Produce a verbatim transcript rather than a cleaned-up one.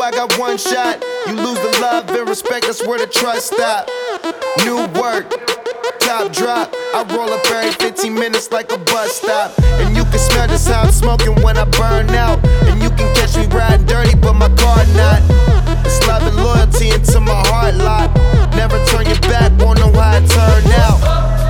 I got one shot. You lose the love and respect, that's where the trust stop. New work, top drop. I roll up every fifteen minutes like a bus stop. And you can smell just how I'm smoking when I burn out. And you can catch me riding dirty